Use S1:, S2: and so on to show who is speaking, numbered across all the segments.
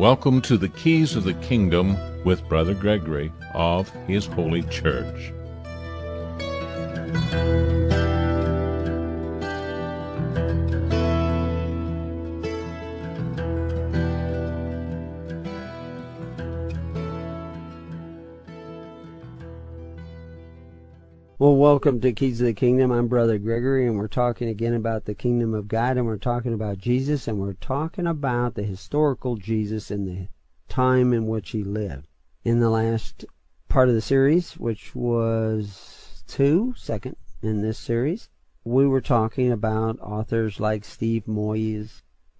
S1: Welcome to the Keys of the Kingdom with Brother Gregory of His Holy Church.
S2: Well, welcome to Keys of the Kingdom. I'm Brother Gregory, and we're talking again about the Kingdom of God, and we're talking about Jesus, and we're talking about the historical Jesus and the time in which he lived. In the last part of the series, which was second in this series, we were talking about authors like Steve Moyes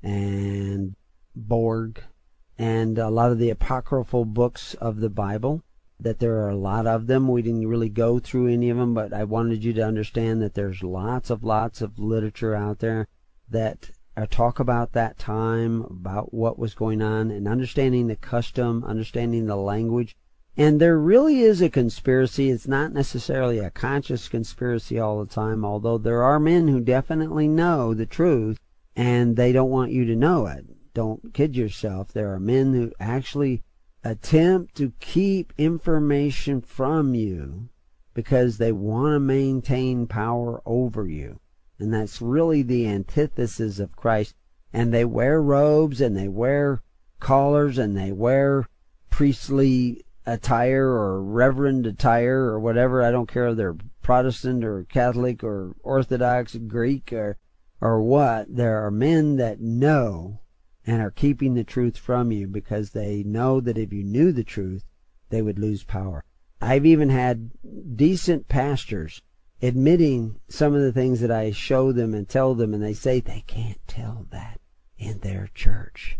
S2: and Borg and a lot of the apocryphal books of the Bible. That there are a lot of them. We didn't really go through any of them, but I wanted you to understand that there's lots of literature out there that talk about that time, about what was going on, and understanding the custom, understanding the language. And there really is a conspiracy. It's not necessarily a conscious conspiracy all the time, although there are men who definitely know the truth, and they don't want you to know it. Don't kid yourself. There are men who actually attempt to keep information from you because they want to maintain power over you. And that's really the antithesis of Christ. And they wear robes and they wear collars and they wear priestly attire or reverend attire or whatever. I don't care if they're Protestant or Catholic or Orthodox, Greek or what. There are men that know and are keeping the truth from you because they know that if you knew the truth, they would lose power. I've even had decent pastors admitting some of the things that I show them and tell them, and they say they can't tell that in their church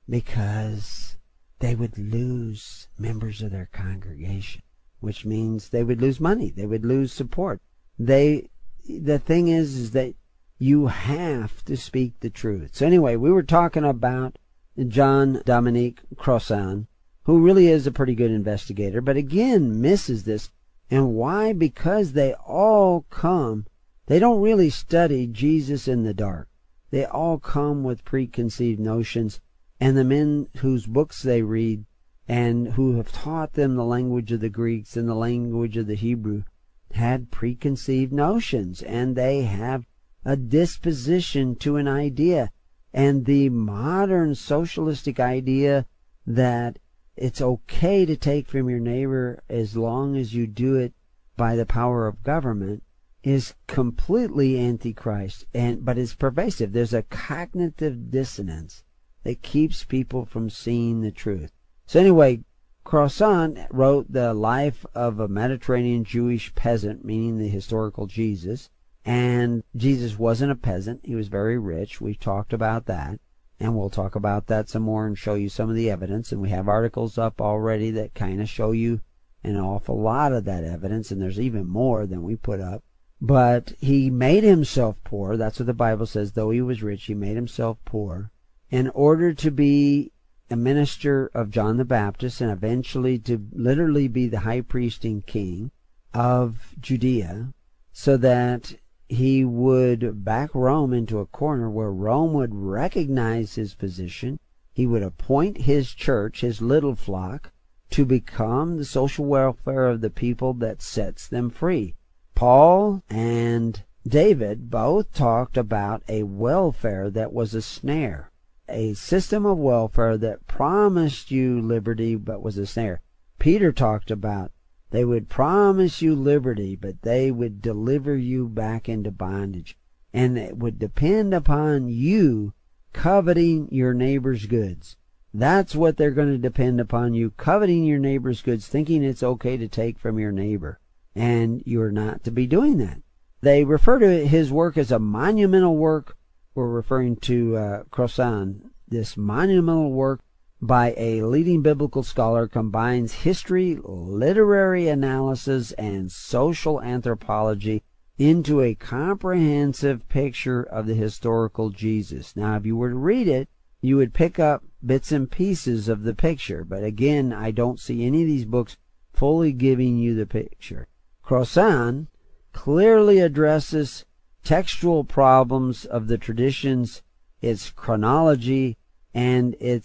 S2: because they would lose members of their congregation, which means they would lose money, they would lose support. The thing is that you have to speak the truth. So anyway, we were talking about John Dominique Crossan, who really is a pretty good investigator, but again misses this. And why? Because they all come, they don't really study Jesus in the dark. They all come with preconceived notions, and the men whose books they read and who have taught them the language of the Greeks and the language of the Hebrew had preconceived notions, and they have a disposition to an idea. And the modern socialistic idea that it's okay to take from your neighbor as long as you do it by the power of government is completely antichrist, but it's pervasive. There's a cognitive dissonance that keeps people from seeing the truth. So anyway, Crossan wrote the life of a Mediterranean Jewish peasant, meaning the historical Jesus. And Jesus wasn't a peasant. He was very rich. We've talked about that. And we'll talk about that some more and show you some of the evidence. And we have articles up already that kind of show you an awful lot of that evidence. And there's even more than we put up. But he made himself poor. That's what the Bible says. Though he was rich, he made himself poor in order to be a minister of John the Baptist and eventually to literally be the high priest and king of Judea, so that he would back Rome into a corner where Rome would recognize his position. He would appoint his church, his little flock, to become the social welfare of the people that sets them free. Paul and David both talked about a welfare that was a snare, a system of welfare that promised you liberty but was a snare. Peter talked about they would promise you liberty, but they would deliver you back into bondage. And it would depend upon you coveting your neighbor's goods. That's what they're going to depend upon, you coveting your neighbor's goods, thinking it's okay to take from your neighbor. And you're not to be doing that. They refer to his work as a monumental work. We're referring to Crossan. This monumental work by a leading biblical scholar combines history, literary analysis, and social anthropology into a comprehensive picture of the historical Jesus. Now, if you were to read it, you would pick up bits and pieces of the picture. But again, I don't see any of these books fully giving you the picture. Crossan clearly addresses textual problems of the traditions, its chronology, and its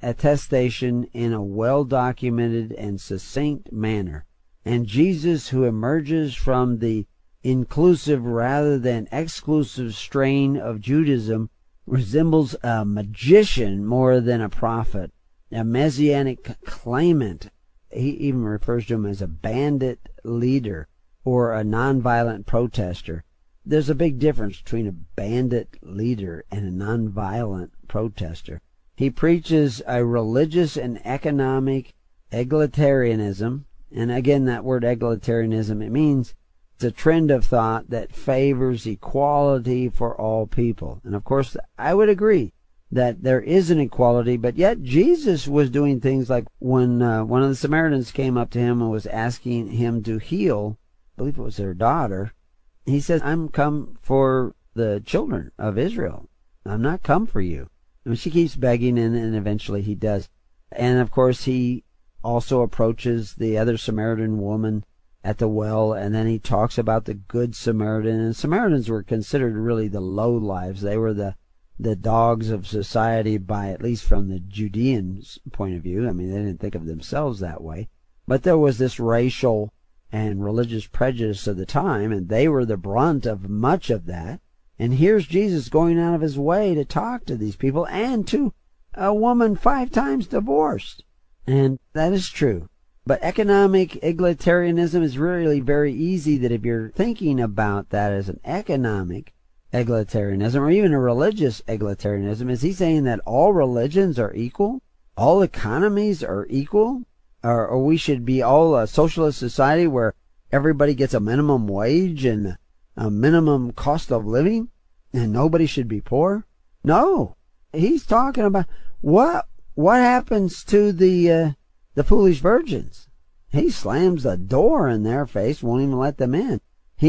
S2: attestation in a well-documented and succinct manner. And Jesus, who emerges from the inclusive rather than exclusive strain of Judaism, resembles a magician more than a prophet, a messianic claimant. He even refers to him as a bandit leader or a nonviolent protester. There's a big difference between a bandit leader and a nonviolent protester. He preaches a religious and economic egalitarianism. And again, that word egalitarianism, it means it's a trend of thought that favors equality for all people. And of course, I would agree that there is an equality, but yet Jesus was doing things like when one of the Samaritans came up to him and was asking him to heal, I believe it was their daughter, he says, I'm come for the children of Israel. I'm not come for you. And she keeps begging, and eventually he does. And of course, he also approaches the other Samaritan woman at the well, and then he talks about the Good Samaritan. And Samaritans were considered really the low lives. They were the dogs of society, by at least from the Judeans' point of view. I mean, they didn't think of themselves that way. But there was this racial and religious prejudice of the time, and they were the brunt of much of that. And here's Jesus going out of his way to talk to these people and to a woman 5 times divorced. And that is true. But economic egalitarianism is really very easy, that if you're thinking about that as an economic egalitarianism or even a religious egalitarianism, is he saying that all religions are equal? All economies are equal? Or we should be all a socialist society where everybody gets a minimum wage and a minimum cost of living and nobody should be poor? No. He's talking about what happens to the foolish virgins. He slams the door in their face, won't even let them in.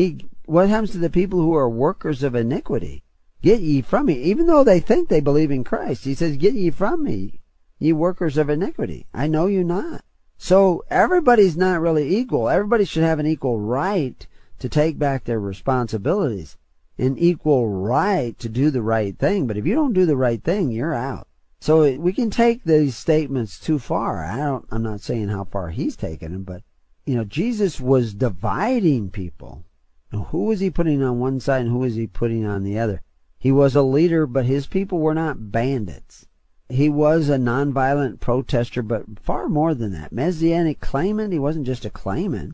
S2: What happens to the people who are workers of iniquity? Get ye from me. Even though they think they believe in Christ, he says, get ye from me, ye workers of iniquity. I know you not. So everybody's not really equal. Everybody should have an equal right to take back their responsibilities, an equal right to do the right thing. But if you don't do the right thing, you're out. So we can take these statements too far. I'm not saying how far he's taken them, but Jesus was dividing people. Who was he putting on one side and who was he putting on the other? He was a leader, but his people were not bandits. He was a nonviolent protester, but far more than that. Messianic claimant, he wasn't just a claimant.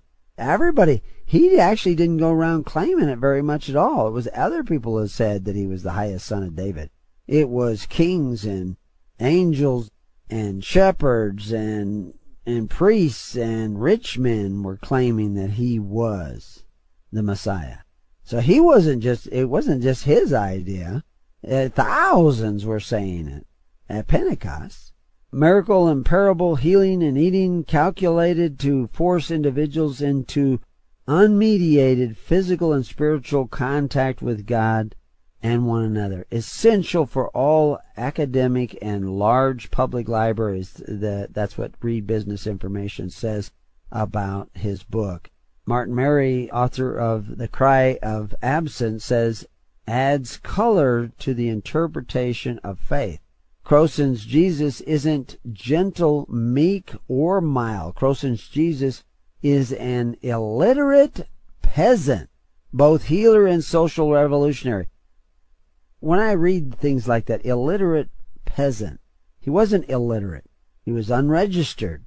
S2: He actually didn't go around claiming it very much at all. It was other people who said that he was the highest son of David. It was kings and angels and shepherds and priests and rich men were claiming that he was the Messiah. So it wasn't just his idea. Thousands were saying it at Pentecost. Miracle and parable, healing and eating, calculated to force individuals into unmediated physical and spiritual contact with God and one another. Essential for all academic and large public libraries. That's what Read Business Information says about his book. Martin Mary, author of The Cry of Absence, says, adds color to the interpretation of faith. Croson's Jesus isn't gentle, meek, or mild. Croson's Jesus is an illiterate peasant, both healer and social revolutionary. When I read things like that, illiterate peasant, he wasn't illiterate. He was unregistered.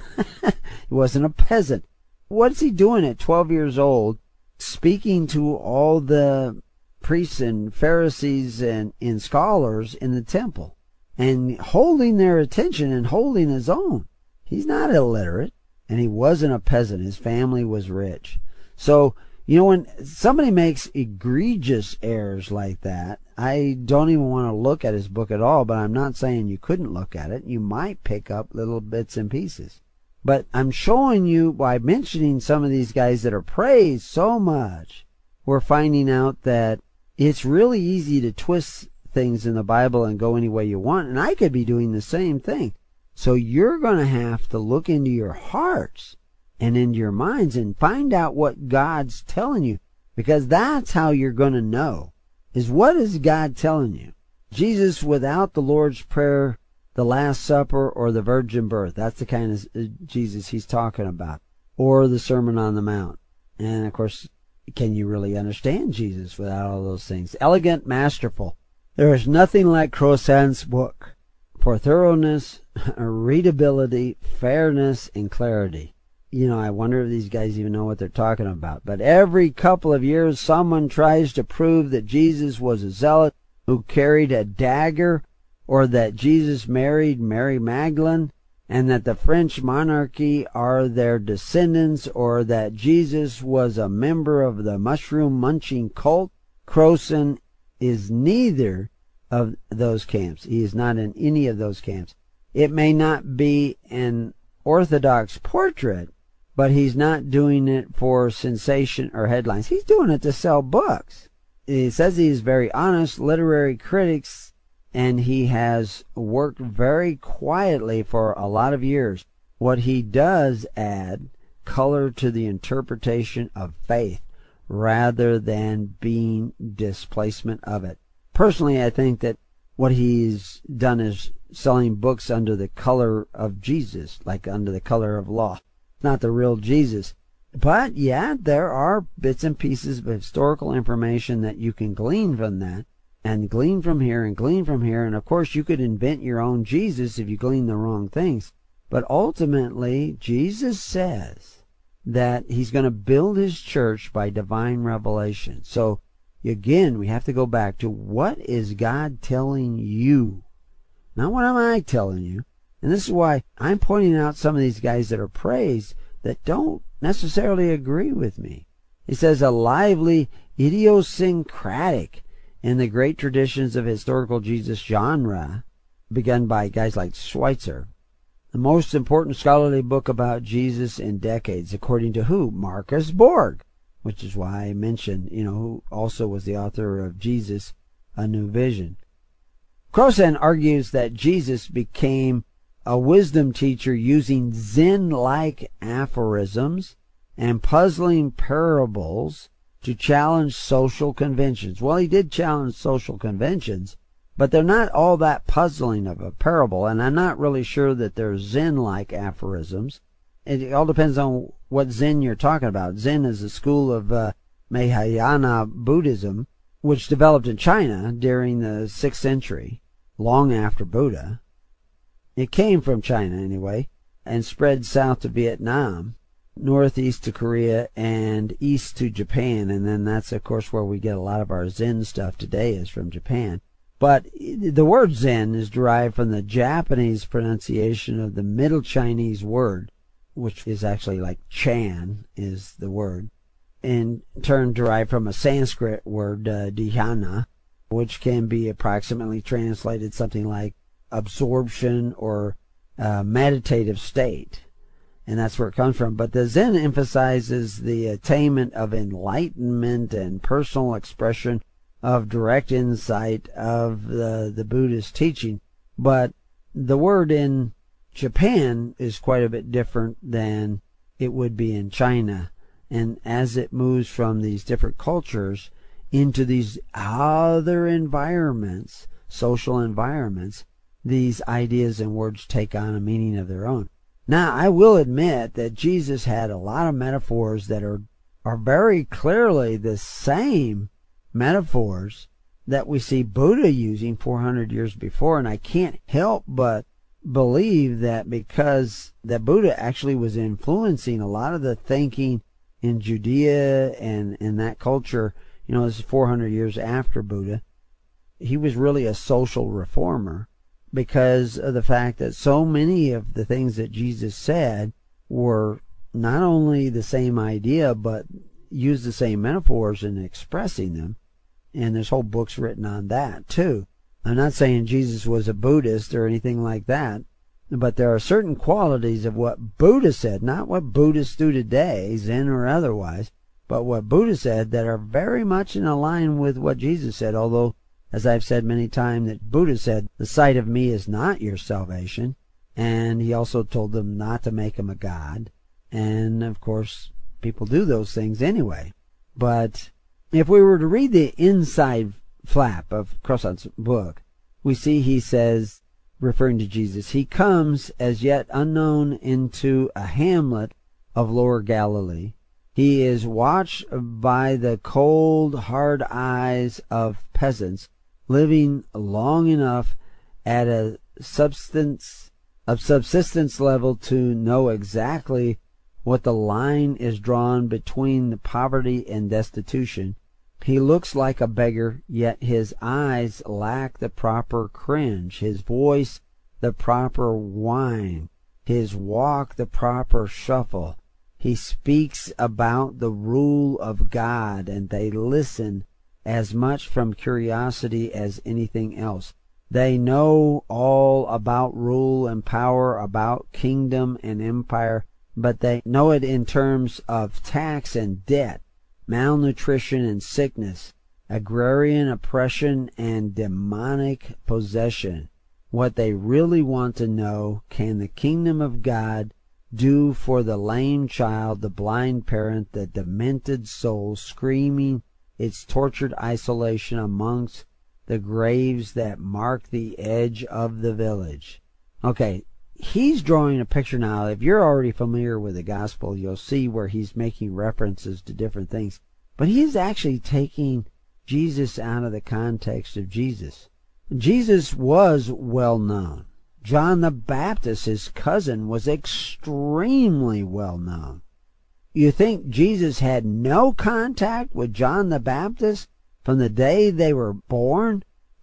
S2: He wasn't a peasant. What's he doing at 12 years old, speaking to all the priests and Pharisees and scholars in the temple and holding their attention and holding his own? He's not illiterate, and he wasn't a peasant. His family was rich. So, when somebody makes egregious errors like that, I don't even want to look at his book at all, but I'm not saying you couldn't look at it. You might pick up little bits and pieces. But I'm showing you, by mentioning some of these guys that are praised so much, we're finding out that it's really easy to twist things in the Bible and go any way you want, and I could be doing the same thing. So you're going to have to look into your hearts and into your minds and find out what God's telling you, because that's how you're going to know, is what is God telling you. Jesus, without the Lord's Prayer, the Last Supper or the virgin birth. That's the kind of Jesus he's talking about. Or the Sermon on the Mount. And of course, can you really understand Jesus without all those things? Elegant, masterful. There is nothing like Crossan's book for thoroughness, readability, fairness, and clarity. I wonder if these guys even know what they're talking about. But every couple of years, someone tries to prove that Jesus was a zealot who carried a dagger, or that Jesus married Mary Magdalene, and that the French monarchy are their descendants, or that Jesus was a member of the mushroom-munching cult. Crossan is neither of those camps. He is not in any of those camps. It may not be an orthodox portrait, but he's not doing it for sensation or headlines. He's doing it to sell books. He says he is very honest, literary critics, and he has worked very quietly for a lot of years. What he does add color to the interpretation of faith rather than being displacement of it. Personally, I think that what he's done is selling books under the color of Jesus, like under the color of law. Not the real Jesus. But yeah, there are bits and pieces of historical information that you can glean from that, and glean from here and glean from here, and of course you could invent your own Jesus if you glean the wrong things. But ultimately, Jesus says that he's going to build his church by divine revelation. So again, we have to go back to, what is God telling you? Not what am I telling you? And this is why I'm pointing out some of these guys that are praised that don't necessarily agree with me. He says a lively, idiosyncratic, in the great traditions of historical Jesus genre, begun by guys like Schweitzer. The most important scholarly book about Jesus in decades, according to who? Marcus Borg, which is why I mentioned, who also was the author of Jesus, A New Vision. Crossan argues that Jesus became a wisdom teacher using Zen-like aphorisms and puzzling parables to challenge social conventions. Well, he did challenge social conventions, but they're not all that puzzling of a parable, and I'm not really sure that they're Zen-like aphorisms. It all depends on what Zen you're talking about. Zen is a school of Mahayana Buddhism, which developed in China during the 6th century, long after Buddha. It came from China anyway, and spread south to Vietnam, northeast to Korea, and east to Japan, and then that's of course where we get a lot of our Zen stuff today, is from Japan. But the word Zen is derived from the Japanese pronunciation of the Middle Chinese word, which is actually like Chan is the word, in turn derived from a Sanskrit word, dhyana, which can be approximately translated something like absorption or meditative state. And that's where it comes from. But the Zen emphasizes the attainment of enlightenment and personal expression of direct insight of the Buddhist teaching. But the word in Japan is quite a bit different than it would be in China. And as it moves from these different cultures into these other environments, social environments, these ideas and words take on a meaning of their own. Now, I will admit that Jesus had a lot of metaphors that are very clearly the same metaphors that we see Buddha using 400 years before, and I can't help but believe that because that Buddha actually was influencing a lot of the thinking in Judea and in that culture. This is 400 years after Buddha. He was really a social reformer, because of the fact that so many of the things that Jesus said were not only the same idea, but used the same metaphors in expressing them. And there's whole books written on that, too. I'm not saying Jesus was a Buddhist or anything like that, but there are certain qualities of what Buddha said, not what Buddhists do today, Zen or otherwise, but what Buddha said, that are very much in line with what Jesus said, although, as I've said many times, that Buddha said, the sight of me is not your salvation. And he also told them not to make him a god. And, of course, people do those things anyway. But if we were to read the inside flap of Crossan's book, we see he says referring to Jesus. He comes as yet unknown into a hamlet of Lower Galilee. He is watched by the cold, hard eyes of peasants living long enough at a subsistence level to know exactly what the line is drawn between the poverty and destitution. He looks like a beggar, yet his eyes lack the proper cringe, his voice the proper whine, his walk the proper shuffle. He speaks about the rule of God, and they listen as much from curiosity as anything else. They know all about rule and power, about kingdom and empire, but they know it in terms of tax and debt, malnutrition and sickness, agrarian oppression and demonic possession. What they really want to know, can the kingdom of God do for the lame child, the blind parent, the demented soul screaming its tortured isolation amongst the graves that mark the edge of the village? Okay, he's drawing a picture now. If you're already familiar with the gospel, you'll see where he's making references to different things. But he is actually taking Jesus out of the context of Jesus. Jesus was well known. John the Baptist, his cousin, was extremely well known. You think Jesus had no contact with John the Baptist from the day they were born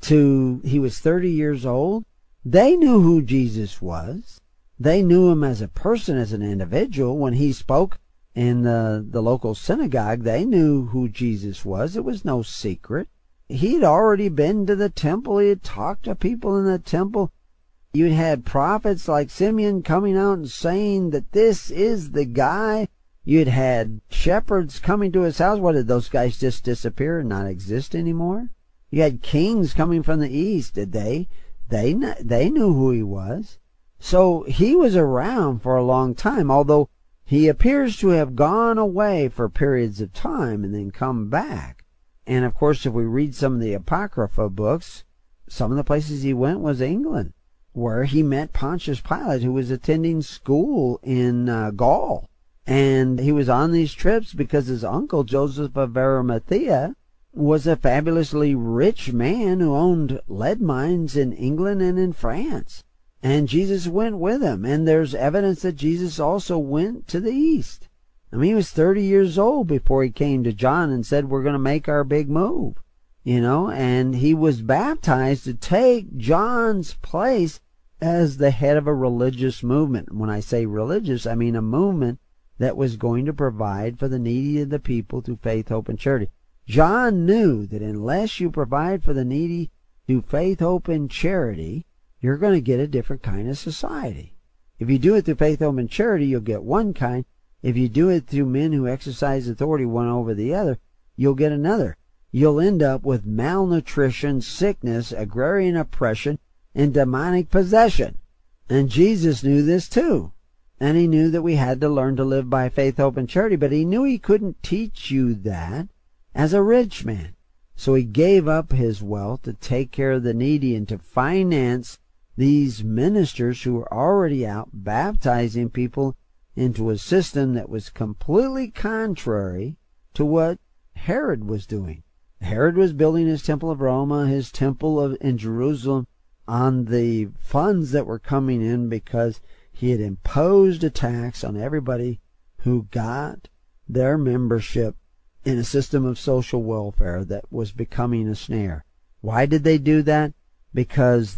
S2: to he was 30 years old? They knew who Jesus was. They knew him as a person, as an individual. When he spoke in the local synagogue, they knew who Jesus was. It was no secret. He'd already been to the temple. He had talked to people in the temple. You had prophets like Simeon coming out and saying that this is the guy. You'd had shepherds coming to his house. What, did those guys just disappear and not exist anymore? You had kings coming from the east. Did they? They knew who he was. So he was around for a long time, although he appears to have gone away for periods of time and then come back. And of course, if we read some of the Apocrypha books, some of the places he went was England, where he met Pontius Pilate, who was attending school in Gaul. And he was on these trips because his uncle, Joseph of Arimathea, was a fabulously rich man who owned lead mines in England and in France. And Jesus went with him. And there's evidence that Jesus also went to the east. I mean, he was 30 years old before he came to John and said, we're going to make our big move. You know, and he was baptized to take John's place as the head of a religious movement. When I say religious, I mean a movement that was going to provide for the needy of the people through faith, hope, and charity. John knew that unless you provide for the needy through faith, hope, and charity, you're going to get a different kind of society. If you do it through faith, hope, and charity, you'll get one kind. If you do it through men who exercise authority one over the other, you'll get another. You'll end up with malnutrition, sickness, agrarian oppression, and demonic possession. And Jesus knew this too. And he knew that we had to learn to live by faith, hope, and charity. But he knew he couldn't teach you that as a rich man. So he gave up his wealth to take care of the needy and to finance these ministers who were already out baptizing people into a system that was completely contrary to what Herod was doing. Herod was building his temple of Rome, his temple in Jerusalem, on the funds that were coming in because he had imposed a tax on everybody who got their membership in a system of social welfare that was becoming a snare. Why did they do that? Because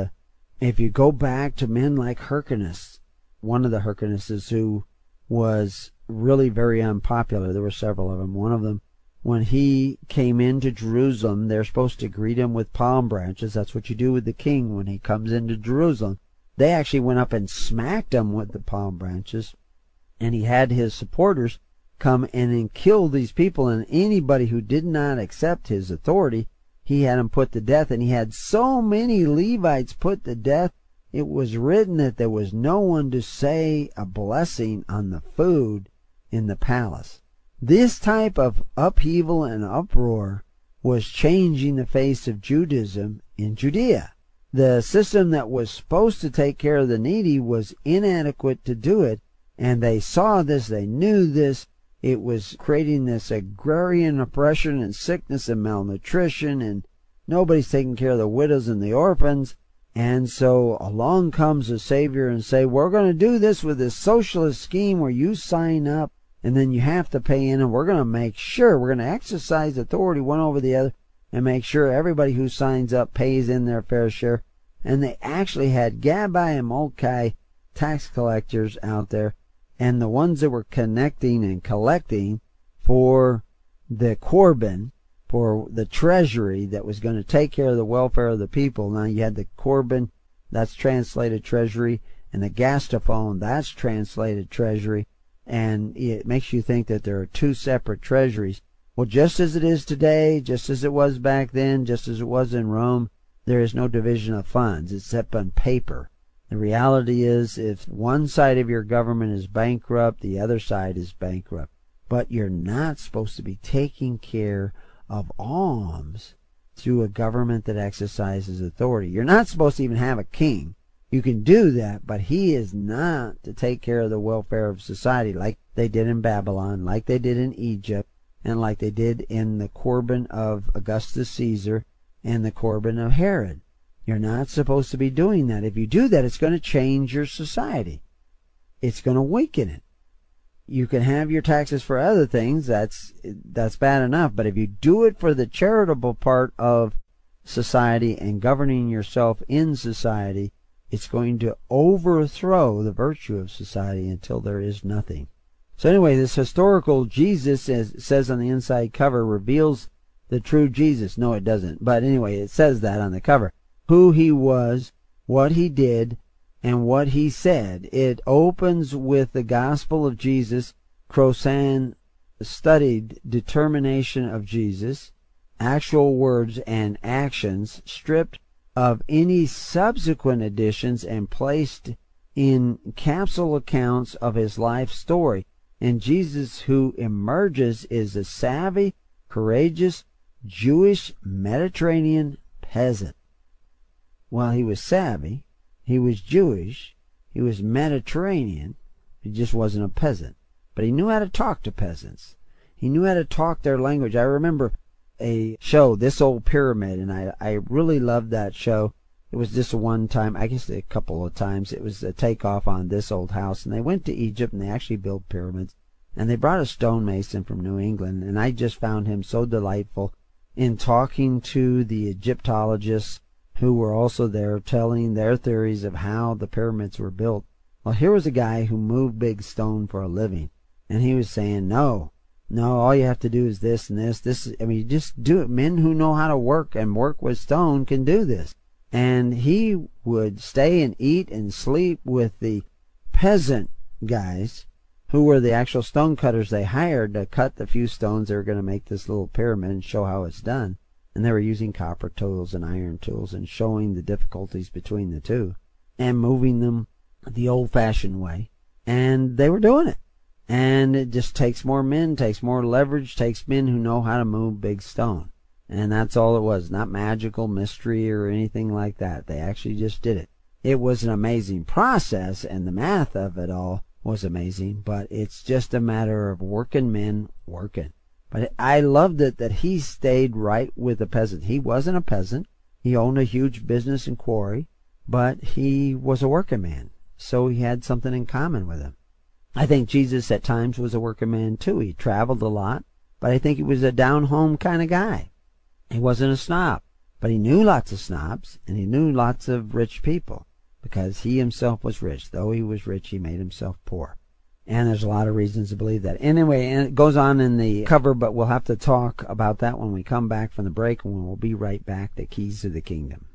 S2: if you go back to men like Hyrcanus, one of the Hyrcanuses who was really very unpopular, there were several of them. One of them, when he came into Jerusalem, they're supposed to greet him with palm branches. That's what you do with the king when he comes into Jerusalem. They actually went up and smacked him with the palm branches, and he had his supporters come in and kill these people, and anybody who did not accept his authority, he had them put to death. And he had so many Levites put to death, it was written that there was no one to say a blessing on the food in the palace. This type of upheaval and uproar was changing the face of Judaism in Judea. The system that was supposed to take care of the needy was inadequate to do it, and they saw this, they knew this. It was creating this agrarian oppression and sickness and malnutrition, and nobody's taking care of the widows and the orphans. And so along comes a Savior and say, we're going to do this with this socialist scheme where you sign up and then you have to pay in, and we're going to make sure, we're going to exercise authority one over the other and make sure everybody who signs up pays in their fair share. And they actually had Gabbai and Mulcahy tax collectors out there, and the ones that were connecting and collecting for the Corban, for the treasury that was going to take care of the welfare of the people. Now you had the Corban, that's translated treasury, and the Gastophone, that's translated treasury, and it makes you think that there are two separate treasuries. Well, just as it is today, just as it was back then, just as it was in Rome, there is no division of funds except on paper. The reality is, if one side of your government is bankrupt, the other side is bankrupt. But you're not supposed to be taking care of alms through a government that exercises authority. You're not supposed to even have a king. You can do that, but he is not to take care of the welfare of society like they did in Babylon, like they did in Egypt, and like they did in the Corban of Augustus Caesar and the Corban of Herod. You're not supposed to be doing that. If you do that, it's going to change your society. It's going to weaken it. You can have your taxes for other things, that's bad enough, but if you do it for the charitable part of society and governing yourself in society, it's going to overthrow the virtue of society until there is nothing. So anyway, this historical Jesus, as it says on the inside cover, reveals the true Jesus. No, it doesn't. But anyway, it says that on the cover. Who he was, what he did, and what he said. It opens with the gospel of Jesus, Crossan studied determination of Jesus, actual words and actions, stripped of any subsequent additions and placed in capsule accounts of his life story. And Jesus who emerges is a savvy, courageous, Jewish Mediterranean peasant. Well, he was savvy, he was Jewish, he was Mediterranean, he just wasn't a peasant. But he knew how to talk to peasants. He knew how to talk their language. I remember a show, This Old Pyramid, and I really loved that show. It was just one time, I guess a couple of times, it was a takeoff on This Old House, and they went to Egypt and they actually built pyramids. And they brought a stonemason from New England, and I just found him so delightful in talking to the Egyptologists who were also there telling their theories of how the pyramids were built. Well, here was a guy who moved big stone for a living, and he was saying, no, all you have to do is this and this. You just do it. Men who know how to work and work with stone can do this. And he would stay and eat and sleep with the peasant guys who were the actual stone cutters they hired to cut the few stones that were going to make this little pyramid and show how it's done. And they were using copper tools and iron tools and showing the difficulties between the two and moving them the old-fashioned way. And they were doing it. And it just takes more men, takes more leverage, takes men who know how to move big stone. And that's all it was, not magical mystery or anything like that. They actually just did it. It was an amazing process, and the math of it all was amazing, but it's just a matter of working men working. But I loved it that he stayed right with the peasant. He wasn't a peasant. He owned a huge business and quarry, but he was a working man, so he had something in common with him. I think Jesus at times was a working man too. He traveled a lot, but I think he was a down-home kind of guy. He wasn't a snob, but he knew lots of snobs, and he knew lots of rich people, because he himself was rich. Though he was rich, he made himself poor. And there's a lot of reasons to believe that. Anyway, and it goes on in the cover, but we'll have to talk about that when we come back from the break, and we'll be right back. The Keys to the Kingdom.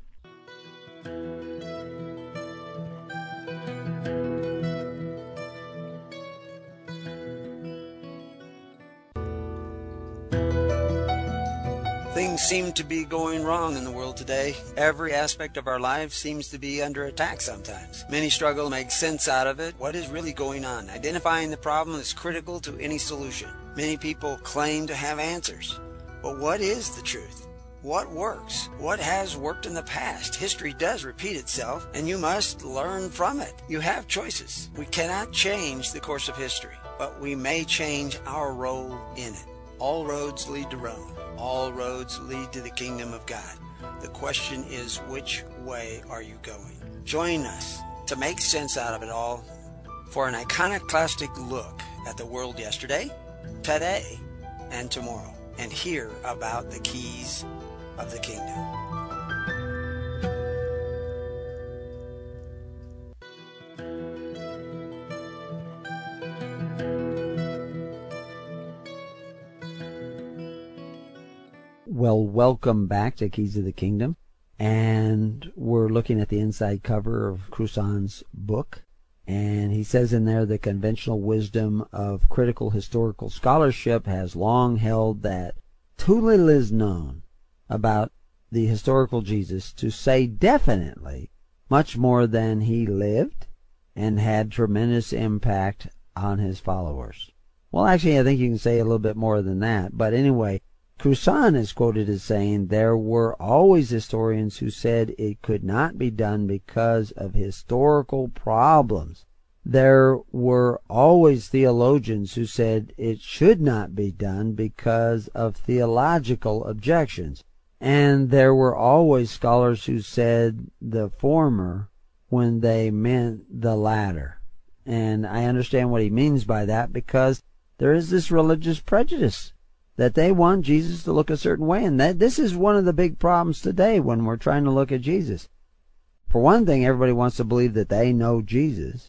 S3: Things seem to be going wrong in the world today. Every aspect of our lives seems to be under attack sometimes. Many struggle to make sense out of it. What is really going on? Identifying the problem is critical to any solution. Many people claim to have answers. But what is the truth? What works? What has worked in the past? History does repeat itself, and you must learn from it. You have choices. We cannot change the course of history, but we may change our role in it. All roads lead to Rome. All roads lead to the kingdom of God. The question is, which way are you going? Join us to make sense out of it all for an iconoclastic look at the world yesterday, today, and tomorrow, and hear about the keys of the kingdom.
S2: Well, welcome back to Keys of the Kingdom, and we're looking at the inside cover of Cruzan's book, and he says in there, the conventional wisdom of critical historical scholarship has long held that too little is known about the historical Jesus to say definitely much more than he lived and had tremendous impact on his followers. Well, actually, I think you can say a little bit more than that, but anyway, Cruzan is quoted as saying, there were always historians who said it could not be done because of historical problems. There were always theologians who said it should not be done because of theological objections. And there were always scholars who said the former when they meant the latter. And I understand what he means by that, because there is this religious prejudice that they want Jesus to look a certain way, and this is one of the big problems today when we're trying to look at Jesus. For one thing, everybody wants to believe that they know Jesus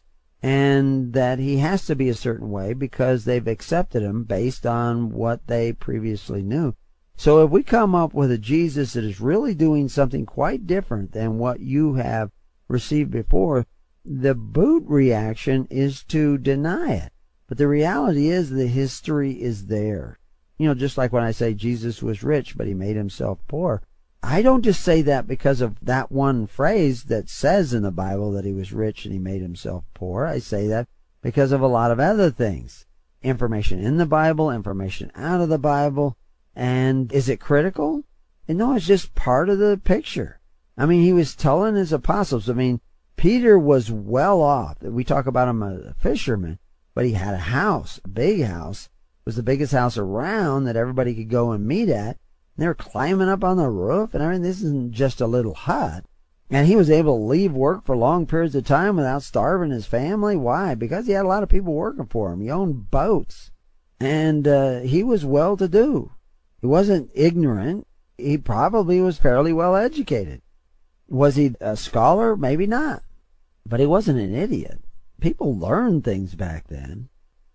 S2: and that he has to be a certain way because they've accepted him based on what they previously knew. So if we come up with a Jesus that is really doing something quite different than what you have received before, the boot reaction is to deny it. But the reality is the history is there. You know, just like when I say Jesus was rich, but he made himself poor. I don't just say that because of that one phrase that says in the Bible that he was rich and he made himself poor. I say that because of a lot of other things. Information in the Bible, information out of the Bible. And is it critical? And no, it's just part of the picture. I mean, he was telling his apostles. I mean, Peter was well off. We talk about him as a fisherman, but he had a house, a big house. It was the biggest house around that everybody could go and meet at. They were climbing up on the roof, and I mean, this isn't just a little hut. And he was able to leave work for long periods of time without starving his family. Why? Because he had a lot of people working for him. He owned boats, and he was well-to-do. He wasn't ignorant. He probably was fairly well educated. Was he a scholar? Maybe not. But he wasn't an idiot. People learned things back then.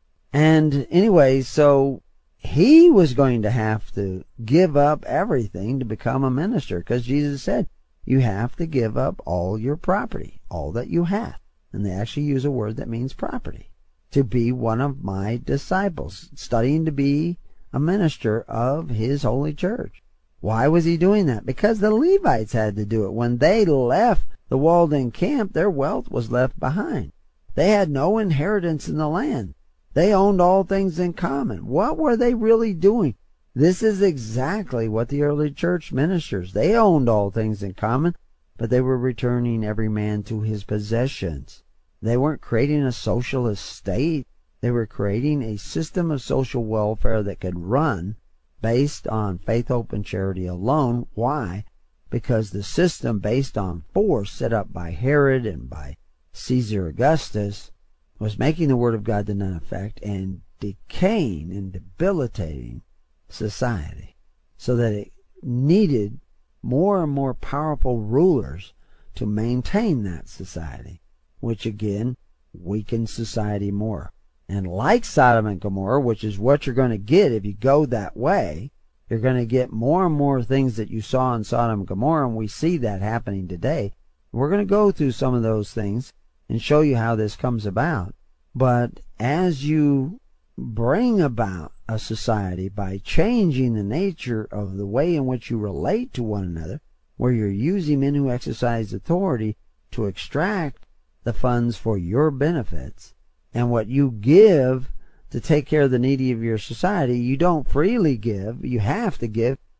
S2: And anyway, so he was going to have to give up everything to become a minister, because Jesus said, you have to give up all your property, all that you have. And they actually use a word that means property, to be one of my disciples, studying to be a minister of his holy church. Why was he doing that? Because the Levites had to do it. When they left the walled-in camp, their wealth was left behind. They had no inheritance in the land. They owned all things in common. What were they really doing? This is exactly what the early church ministers. They owned all things in common, but they were returning every man to his possessions. They weren't creating a socialist state. They were creating a system of social welfare that could run based on faith, hope, and charity alone. Why? Because the system based on force set up by Herod and by Caesar Augustus was making the Word of God to none effect and decaying and debilitating society, so that it needed more and more powerful rulers to maintain that society, which again weakens society more. And like Sodom and Gomorrah, which is what you're going to get if you go that way, you're going to get more and more things that you saw in Sodom and Gomorrah, and we see that happening today. We're going to go through some of those things and show you how this comes about. But as you bring about a society by changing the nature of the way in which you relate to one another, where you're using men who exercise authority to extract the funds for your benefits, and what you give to take care of the needy of your society, you don't freely give. You have to give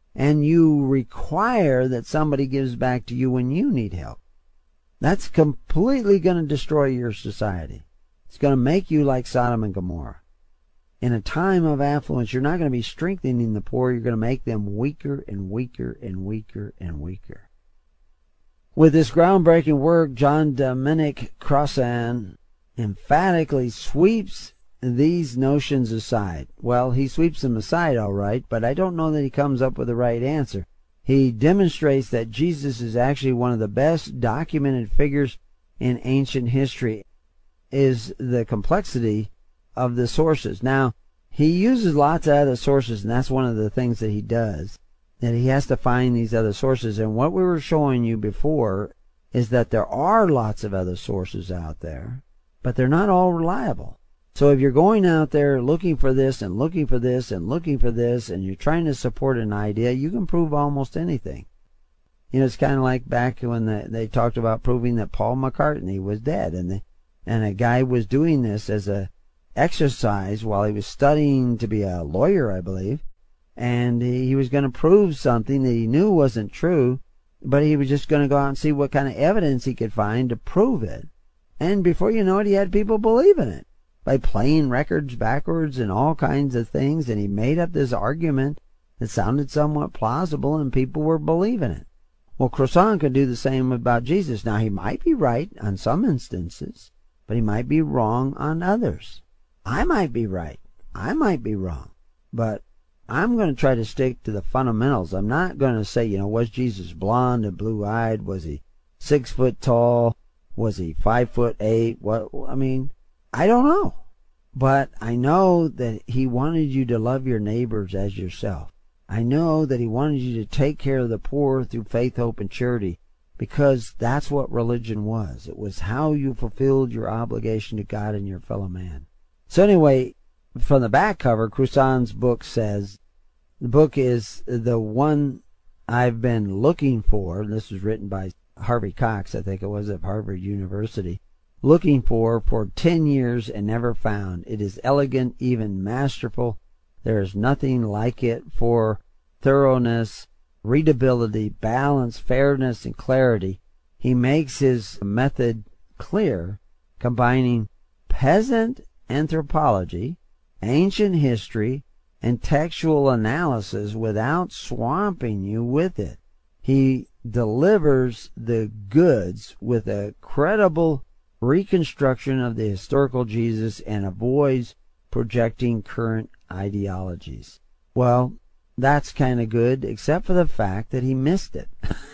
S2: and you require that somebody gives back to you when you need help. That's completely going to destroy your society. It's going to make you like Sodom and Gomorrah. In a time of affluence, you're not going to be strengthening the poor. You're going to make them weaker and weaker and weaker and weaker. With this groundbreaking work, Jean-Dominique Crossan emphatically sweeps these notions aside. Well, he sweeps them aside all right, but I don't know that he comes up with the right answer. He demonstrates that Jesus is actually one of the best documented figures in ancient history, is the complexity of the sources. Now, he uses lots of other sources, and that's one of the things that he does, that he has to find these other sources. And what we were showing you before is that there are lots of other sources out there, but they're not all reliable. So if you're going out there looking for this and looking for this and looking for this, and you're trying to support an idea, you can prove almost anything. You know, it's kind of like back when they talked about proving that Paul McCartney was dead, and a guy was doing this as a exercise while he was studying to be a lawyer, I believe, and he was going to prove something that he knew wasn't true, but he was just going to go out and see what kind of evidence he could find to prove it. And before you know it, he had people believing it by playing records backwards and all kinds of things, and he made up this argument that sounded somewhat plausible, and people were believing it. Well, Crossan could do the same about Jesus. Now, he might be right on some instances, but he might be wrong on others. I might be right. I might be wrong. But I'm going to try to stick to the fundamentals. I'm not going to say, was Jesus blonde and blue-eyed? Was he 6 foot tall? Was he 5'8"? I don't know. But I know that he wanted you to love your neighbors as yourself. I know that he wanted you to take care of the poor through faith, hope, and charity, because that's what religion was. It was how you fulfilled your obligation to God and your fellow man. So anyway, from the back cover, Crossan's book says, the book is the one I've been looking for. This was written by Harvey Cox, I think it was, at Harvard University. Looking for 10 years and never found. It is elegant, even masterful. There is nothing like it for thoroughness, readability, balance, fairness, and clarity. He makes his method clear, combining peasant anthropology, ancient history, and textual analysis without swamping you with it. He delivers the goods with a credible reconstruction of the historical Jesus and avoids projecting current ideologies. Well, that's kind of good, except for the fact that he missed it.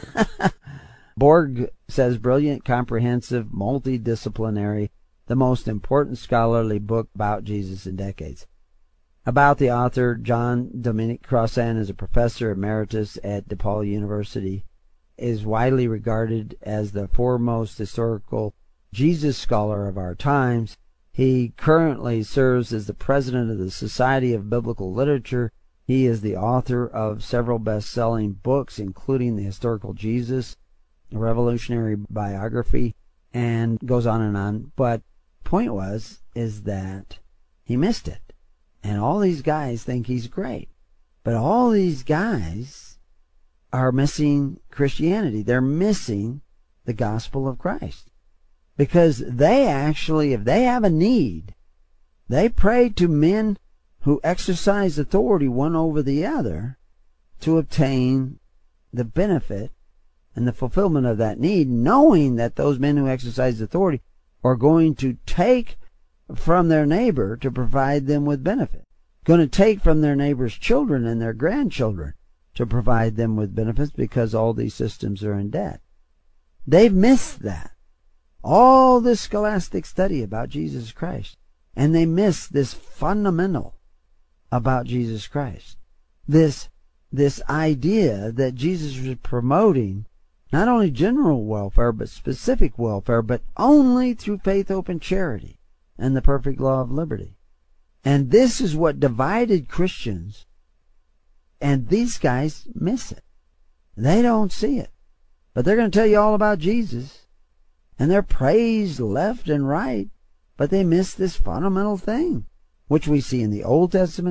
S2: Borg says, brilliant, comprehensive, multidisciplinary, the most important scholarly book about Jesus in decades. About the author, Jean-Dominique Crossan is a professor emeritus at DePaul University, is widely regarded as the foremost historical Jesus scholar of our times. He currently serves as the president of the Society of Biblical Literature. He is the author of several best-selling books, including The Historical Jesus, a revolutionary biography, and goes on and on. But point is that he missed it. And all these guys think he's great. But all these guys are missing Christianity. They're missing the gospel of Christ. Because they actually, if they have a need, they pray to men who exercise authority one over the other to obtain the benefit and the fulfillment of that need, knowing that those men who exercise authority are going to take from their neighbor to provide them with benefit, going to take from their neighbor's children and their grandchildren to provide them with benefits, because all these systems are in debt. They've missed that. All this scholastic study about Jesus Christ, and they miss this fundamental about Jesus Christ. This idea that Jesus was promoting not only general welfare, but specific welfare, but only through faith, hope, and charity, and the perfect law of liberty. And this is what divided Christians, and these guys miss it. They don't see it. But they're going to tell you all about Jesus, and they're praised left and right, but they miss this fundamental thing, which we see in the Old Testament,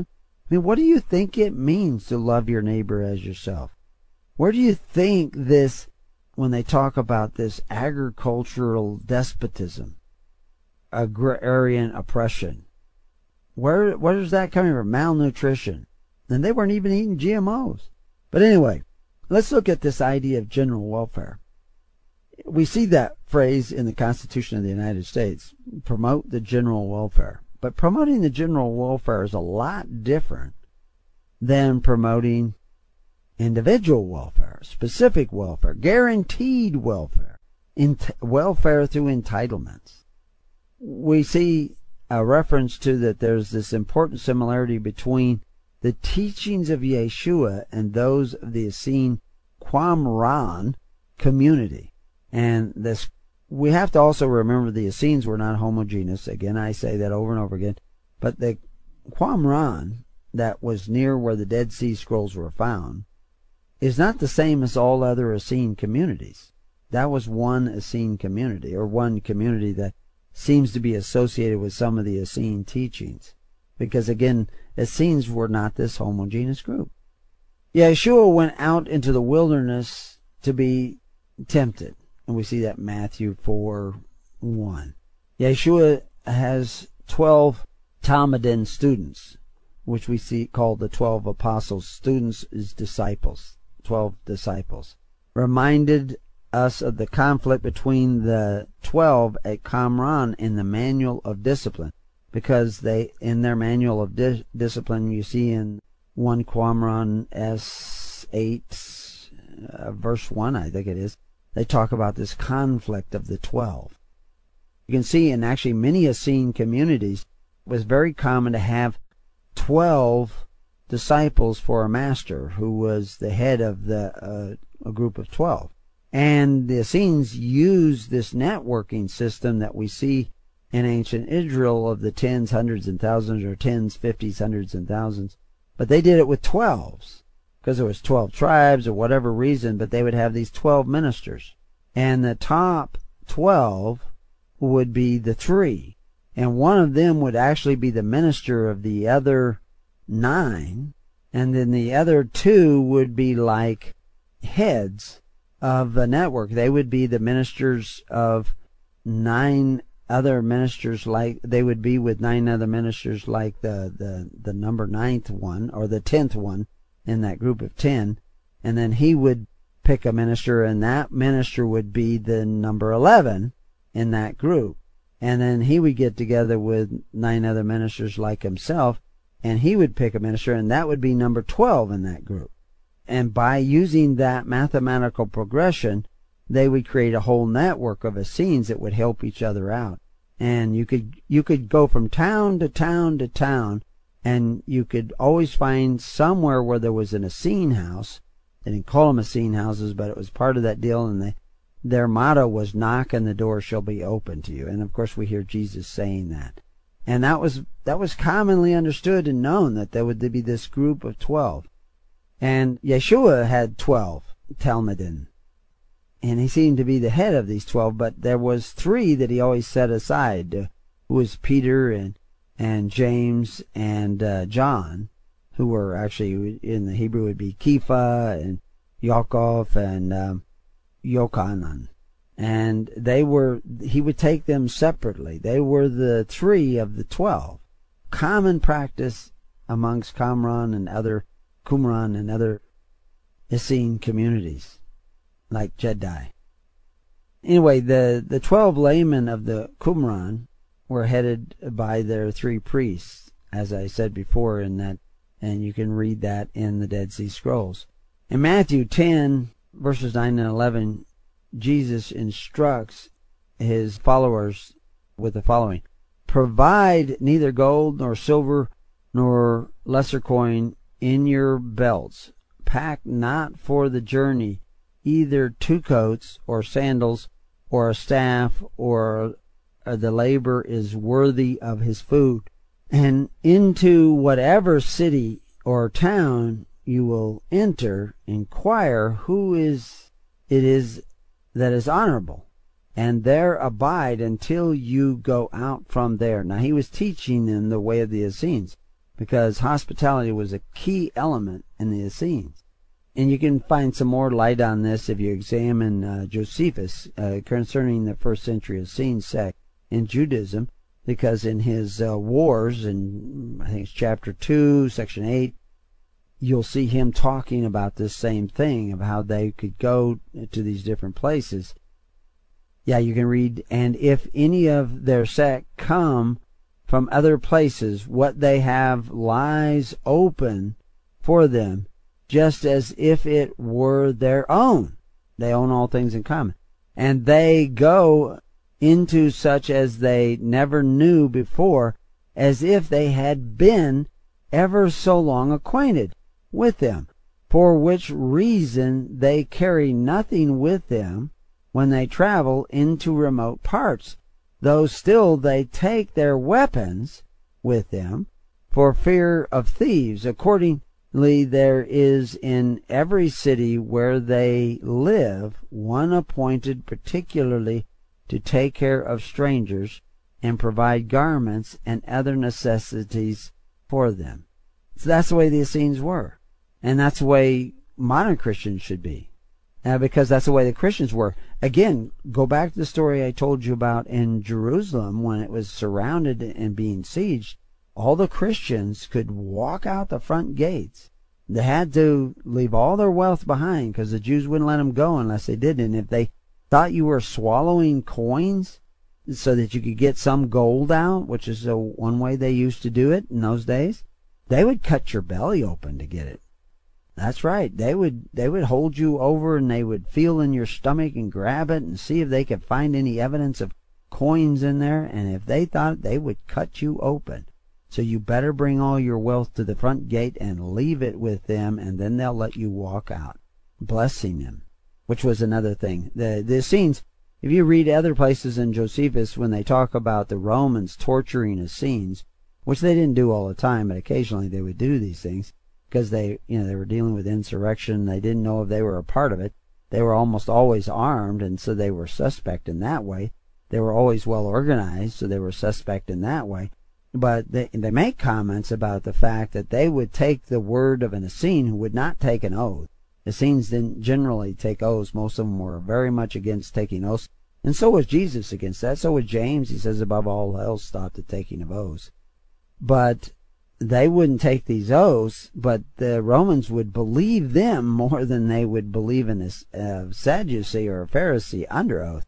S2: I mean, what do you think it means to love your neighbor as yourself? Where do you think this, when they talk about this agricultural despotism, agrarian oppression, where is that coming from? Malnutrition. And they weren't even eating GMOs. But anyway, let's look at this idea of general welfare. We see that phrase in the Constitution of the United States, promote the general welfare. But promoting the general welfare is a lot different than promoting individual welfare, specific welfare, guaranteed welfare, welfare through entitlements. We see a reference to that there's this important similarity between the teachings of Yeshua and those of the Essene Qumran community. And this, we have to also remember the Essenes were not homogeneous. Again, I say that over and over again. But the Qumran that was near where the Dead Sea Scrolls were found is not the same as all other Essene communities. That was one Essene community, or one community that seems to be associated with some of the Essene teachings. Because again, Essenes were not this homogeneous group. Yeshua went out into the wilderness to be tempted. And we see that in Matthew 4:1. Yeshua has 12 Talmudim students, which we see called the 12 apostles. Students is disciples, 12 disciples. Reminded us of the conflict between the 12 at Qumran in the Manual of Discipline. Because they, in their Manual of Discipline, you see in 1 Qumran S8, verse 1, I think it is, they talk about this conflict of the 12. You can see in actually many Essene communities, it was very common to have 12 disciples for a master who was the head of a group of 12. And the Essenes used this networking system that we see in ancient Israel of the tens, hundreds, and thousands, or tens, fifties, hundreds, and thousands. But they did it with 12s, because there was 12 tribes or whatever reason, but they would have these 12 ministers. And the top 12 would be the 3. And one of them would actually be the minister of the other 9. And then the other 2 would be like heads of the network. They would be the ministers of 9 other ministers, like they would be with 9 other ministers, like the number 9th one or the 10th one in that group of 10. And then he would pick a minister, and that minister would be the number 11 in that group. And then he would get together with 9 other ministers like himself, and he would pick a minister, and that would be number 12 in that group. And by using that mathematical progression, they would create a whole network of Essenes that would help each other out. And you could go from town to town to town, and you could always find somewhere where there was an Essene house. They didn't call them Essene houses, but it was part of that deal, and their motto was, knock and the door shall be open to you. And of course we hear Jesus saying that. And that was commonly understood and known, that there would be this group of 12. And Yeshua had 12 Talmudim. And he seemed to be the head of these 12, but there was 3 that he always set aside, who was Peter and James and John, who were actually, in the Hebrew, would be Kepha and Yaakov and Yochanan. And he would take them separately. They were the 3 of the 12. Common practice amongst Qumran and other Essene communities, like Jedi. Anyway, the 12 laymen of the Qumran were headed by their 3 priests, as I said before, and you can read that in the Dead Sea Scrolls. In Matthew 10, verses 9 and 11, Jesus instructs his followers with the following: provide neither gold nor silver nor lesser coin in your belts. Pack not for the journey either 2 coats or sandals or a staff, or the labor is worthy of his food. And into whatever city or town you will enter, inquire who it is that is honorable, and there abide until you go out from there. Now he was teaching in the way of the Essenes. because hospitality was a key element in the Essenes. And you can find some more light on this if you examine Josephus concerning the first century Essene sect in Judaism, because in his wars, in I think it's chapter 2, section 8, you'll see him talking about this same thing, of how they could go to these different places. Yeah, you can read, and if any of their sect come from other places, what they have lies open for them, just as if it were their own. They own all things in common. And they go into such as they never knew before, as if they had been ever so long acquainted with them, for which reason they carry nothing with them when they travel into remote parts, though still they take their weapons with them for fear of thieves. Accordingly, there is in every city where they live one appointed particularly to take care of strangers and provide garments and other necessities for them. So that's the way the Essenes were. And that's the way modern Christians should be. Because that's the way the Christians were. Again, go back to the story I told you about in Jerusalem when it was surrounded and being sieged. All the Christians could walk out the front gates. They had to leave all their wealth behind because the Jews wouldn't let them go unless they did. And if they thought you were swallowing coins so that you could get some gold out, which is one way they used to do it in those days, they would cut your belly open to get it. That's right. They would hold you over and they would feel in your stomach and grab it and see if they could find any evidence of coins in there. And if they thought, they would cut you open. So you better bring all your wealth to the front gate and leave it with them, and then they'll let you walk out, blessing them, which was another thing. The Essenes, if you read other places in Josephus, when they talk about the Romans torturing Essenes, which they didn't do all the time, but occasionally they would do these things, because they were dealing with insurrection. They didn't know if they were a part of it. They were almost always armed, and so they were suspect in that way. They were always well organized, so they were suspect in that way. But they make comments about the fact that they would take the word of an Essene who would not take an oath. Essenes didn't generally take oaths. Most of them were very much against taking oaths. And so was Jesus against that. So was James. He says, above all else, stop the taking of oaths. But they wouldn't take these oaths, but the Romans would believe them more than they would believe in a Sadducee or a Pharisee under oath.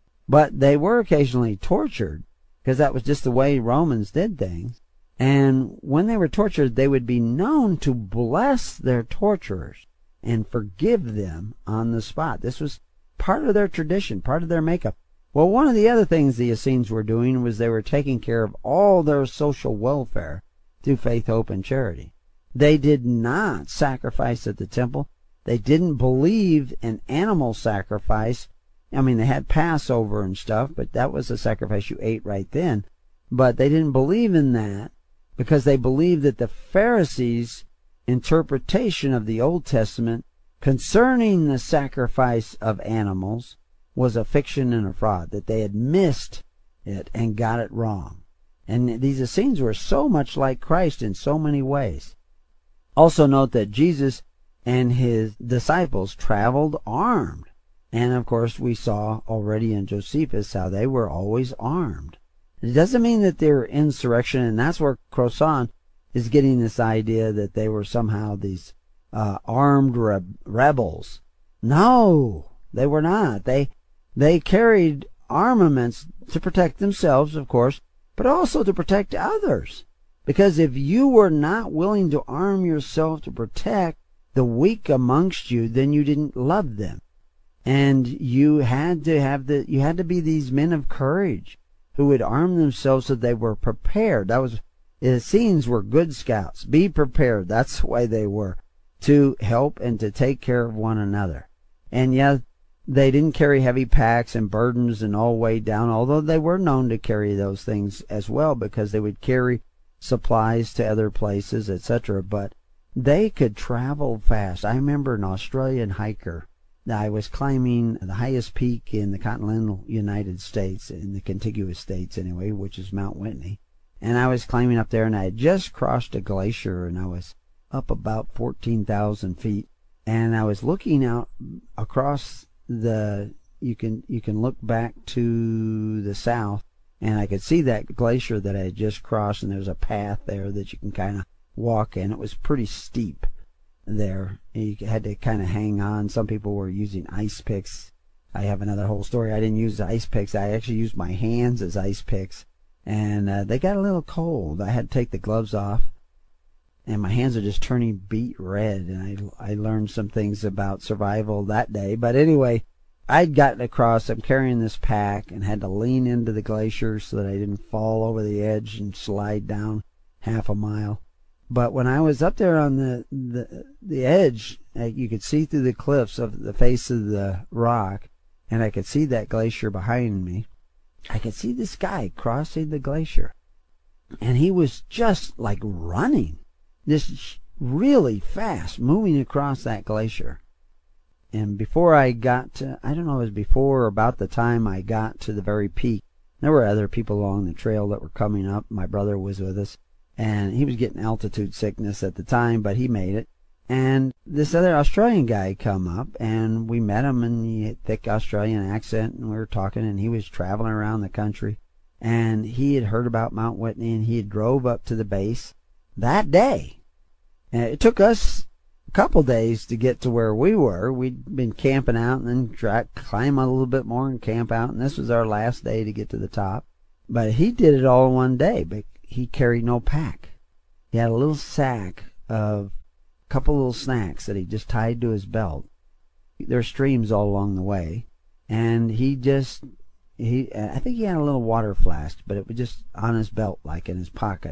S2: But they were occasionally tortured, because that was just the way Romans did things. And when they were tortured, they would be known to bless their torturers and forgive them on the spot. This was part of their tradition, part of their makeup. Well, one of the other things the Essenes were doing was they were taking care of all their social welfare through faith, hope, and charity. They did not sacrifice at the temple. They didn't believe in animal sacrifice. I mean, they had Passover and stuff, but that was a sacrifice you ate right then. But they didn't believe in that because they believed that the Pharisees' interpretation of the Old Testament concerning the sacrifice of animals was a fiction and a fraud, that they had missed it and got it wrong. And these Essenes were so much like Christ in so many ways. Also note that Jesus and his disciples traveled armed. And of course we saw already in Josephus how they were always armed. It doesn't mean that they were insurrection, and that's where Crossan is getting this idea that they were somehow these armed rebels. No, they were not. They carried armaments to protect themselves, of course, but also to protect others. Because if you were not willing to arm yourself to protect the weak amongst you, then you didn't love them. And you had to be these men of courage who would arm themselves so they were prepared. The Essenes were good scouts. Be prepared. That's the way they were, to help and to take care of one another. And yet they didn't carry heavy packs and burdens and all weighed down, although they were known to carry those things as well, because they would carry supplies to other places, etc. But they could travel fast. I remember an Australian hiker. I was climbing the highest peak in the continental United States, in the contiguous states anyway, which is Mount Whitney. And I was climbing up there, and I had just crossed a glacier, and I was up about 14,000 feet. And I was looking out across you can look back to the south, and I could see that glacier that I had just crossed, and there's a path there that you can kind of walk in. It was pretty steep there. You had to kind of hang on. Some people were using ice picks. I have another whole story. I didn't use ice picks. I actually used my hands as ice picks, and they got a little cold. I had to take the gloves off, and my hands are just turning beet red, and I learned some things about survival that day. But anyway, I'd gotten across. I'm carrying this pack and had to lean into the glacier so that I didn't fall over the edge and slide down half a mile. But when I was up there on the edge, you could see through the cliffs of the face of the rock, and I could see that glacier behind me. I could see this guy crossing the glacier, and he was just like running, just really fast, moving across that glacier. And before I got to, I don't know, it was before or about the time I got to the very peak, there were other people along the trail that were coming up. My brother was with us, and he was getting altitude sickness at the time, but he made it. And this other Australian guy come up, and we met him, and he had thick Australian accent, and we were talking, and he was traveling around the country, and he had heard about Mount Whitney, and he had drove up to the base that day. And it took us a couple days to get to where we were. We'd been camping out and then climb a little bit more and camp out, and this was our last day to get to the top. But he did it all in one day, but he carried no pack. He had a little sack of a couple little snacks that he just tied to his belt. There were streams all along the way, and I think he had a little water flask, but it was just on his belt, like in his pocket.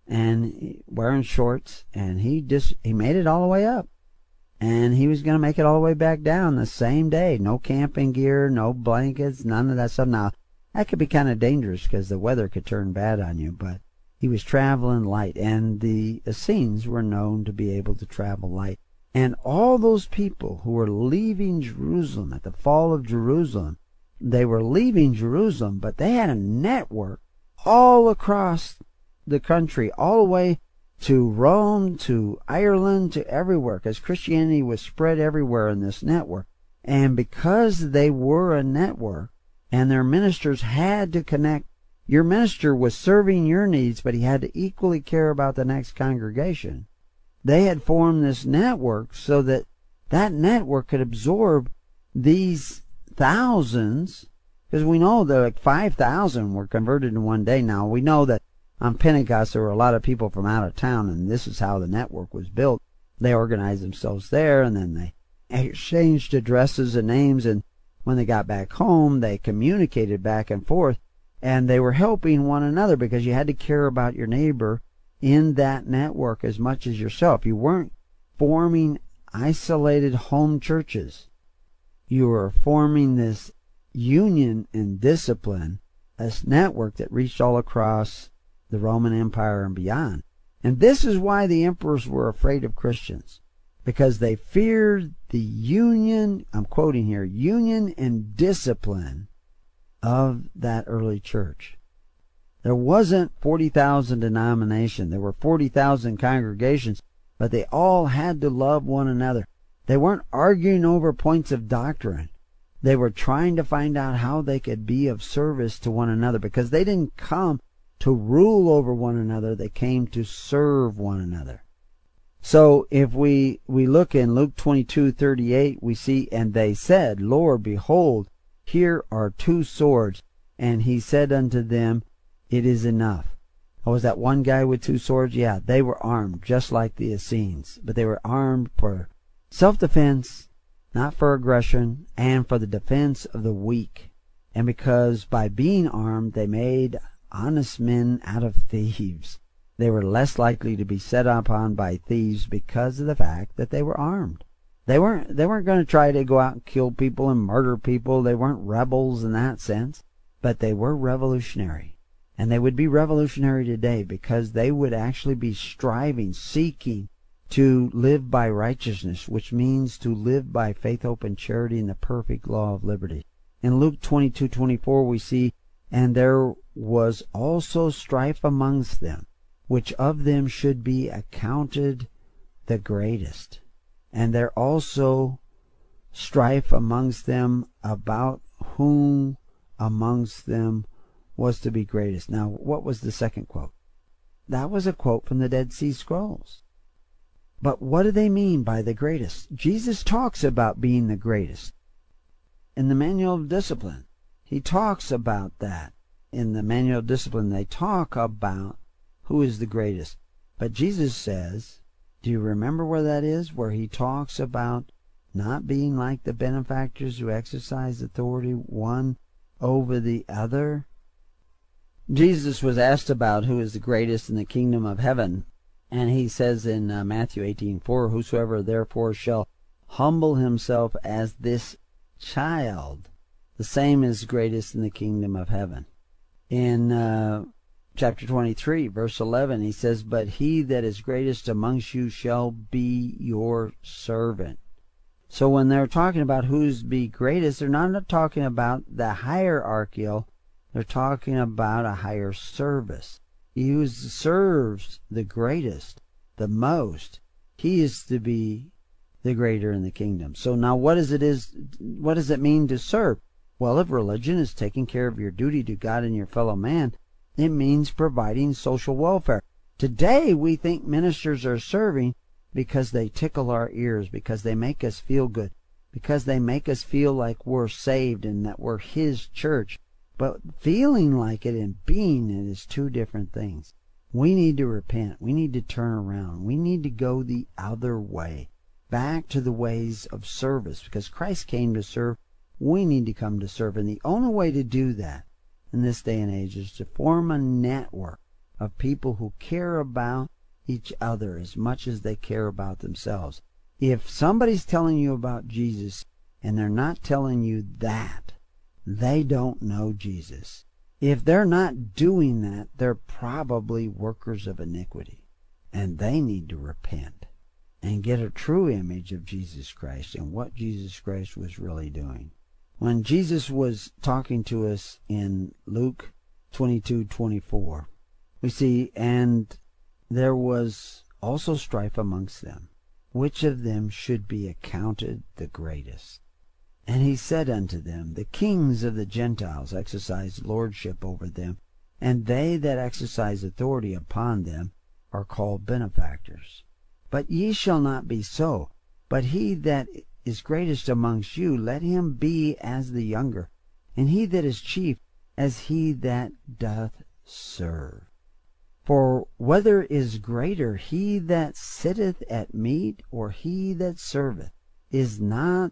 S2: And wearing shorts, and he made it all the way up, and he was going to make it all the way back down the same day. No camping gear, no blankets, none of that stuff. Now that could be kind of dangerous because the weather could turn bad on you, but he was traveling light, and the Essenes were known to be able to travel light. And all those people who were leaving Jerusalem at the fall of Jerusalem, they were leaving Jerusalem, but they had a network all across the country, all the way to Rome, to Ireland, to everywhere, because Christianity was spread everywhere in this network. And because they were a network, and their ministers had to connect, your minister was serving your needs, but he had to equally care about the next congregation. They had formed this network so that that network could absorb these thousands, because we know that like 5,000 were converted in one day. Now we know that on Pentecost, there were a lot of people from out of town, and this is how the network was built. They organized themselves there, and then they exchanged addresses and names, and when they got back home, they communicated back and forth, and they were helping one another because you had to care about your neighbor in that network as much as yourself. You weren't forming isolated home churches. You were forming this union and discipline, this network that reached all across the Roman Empire and beyond. And this is why the emperors were afraid of Christians, because they feared the union, I'm quoting here, union and discipline of that early church. There wasn't 40,000 denominations. There were 40,000 congregations, but they all had to love one another. They weren't arguing over points of doctrine. They were trying to find out how they could be of service to one another, because they didn't come to rule over one another. They came to serve one another. So if we look in Luke 22:38, we see, and they said, Lord, behold, here are 2 swords. And he said unto them, it is enough. Oh, was that one guy with 2 swords? Yeah, they were armed just like the Essenes, but they were armed for self-defense, not for aggression, and for the defense of the weak. And because by being armed, they made honest men out of thieves. They were less likely to be set upon by thieves because of the fact that they were armed. They weren't going to try to go out and kill people and murder people. They weren't rebels in that sense, but they were revolutionary. And they would be revolutionary today because they would actually be striving, seeking to live by righteousness, which means to live by faith, hope, and charity in the perfect law of liberty. In Luke 22:24, we see And there was also strife amongst them, which of them should be accounted the greatest. And there also strife amongst them about whom amongst them was to be greatest. Now, what was the second quote? That was a quote from the Dead Sea Scrolls. But what do they mean by the greatest? Jesus talks about being the greatest. In the Manual of Discipline, he talks about that. In the Manual of Discipline, they talk about who is the greatest. But Jesus says, do you remember where that is? Where he talks about not being like the benefactors who exercise authority one over the other. Jesus was asked about who is the greatest in the kingdom of heaven. And he says in Matthew 18:4, whosoever therefore shall humble himself as this child, the same is greatest in the kingdom of heaven. In chapter 23, verse 11, he says, but he that is greatest amongst you shall be your servant. So when they're talking about who's be greatest, they're not talking about the hierarchical, they're talking about a higher service. He who serves the greatest, the most, he is to be the greater in the kingdom. So now what does it mean to serve? Well, if religion is taking care of your duty to God and your fellow man, it means providing social welfare. Today we think ministers are serving because they tickle our ears, because they make us feel good, because they make us feel like we're saved and that we're his church. But feeling like it and being it is two different things. We need to repent. We need to turn around. We need to go the other way, back to the ways of service. Because Christ came to serve, we need to come to serve. And the only way to do that in this day and age is to form a network of people who care about each other as much as they care about themselves. If somebody's telling you about Jesus and they're not telling you that, they don't know Jesus. If they're not doing that, they're probably workers of iniquity. And they need to repent and get a true image of Jesus Christ and what Jesus Christ was really doing. When Jesus was talking to us in Luke 22:24, we see, and there was also strife amongst them, which of them should be accounted the greatest. And he said unto them, the kings of the Gentiles exercise lordship over them, and they that exercise authority upon them are called benefactors. But ye shall not be so, but he that is greatest amongst you, let him be as the younger, and he that is chief as he that doth serve. For whether is greater, he that sitteth at meat, or he that serveth? Is not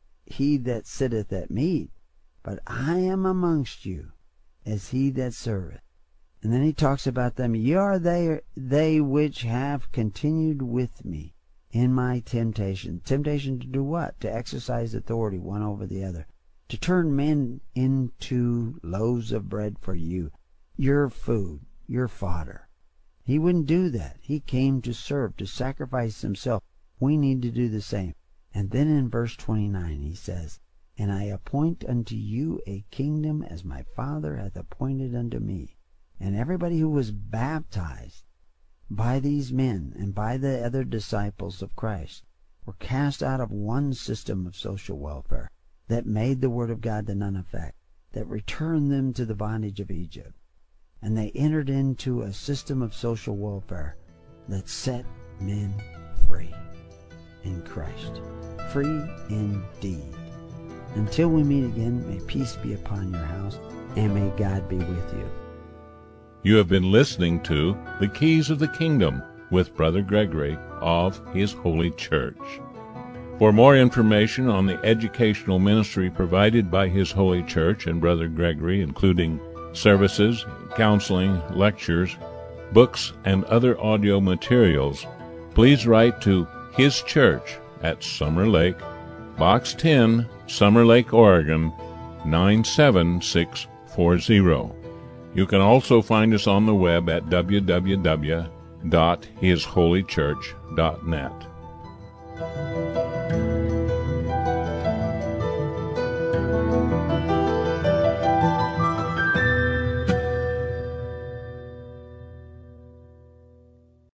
S2: he that sitteth at meat, but I am amongst you as he that serveth. And then he talks about them. Ye are they which have continued with me in my temptation. Temptation to do what? To exercise authority one over the other. To turn men into loaves of bread for you. Your food, your fodder. He wouldn't do that. He came to serve, to sacrifice himself. We need to do the same. And then in verse 29 he says, and I appoint unto you a kingdom as my Father hath appointed unto me. And everybody who was baptized by these men and by the other disciples of Christ were cast out of one system of social welfare that made the Word of God to none effect, that returned them to the bondage of Egypt. And they entered into a system of social welfare that set men free in Christ. Free indeed. Until we meet again, may peace be upon your house, and may God be with you.
S1: You have been listening to The Keys of the Kingdom with Brother Gregory of His Holy Church. For more information on the educational ministry provided by His Holy Church and Brother Gregory, including services, counseling, lectures, books, and other audio materials, please write to His Church at Summer Lake, Box 10, Summer Lake, Oregon, 97640. You can also find us on the web at www.hisholychurch.net.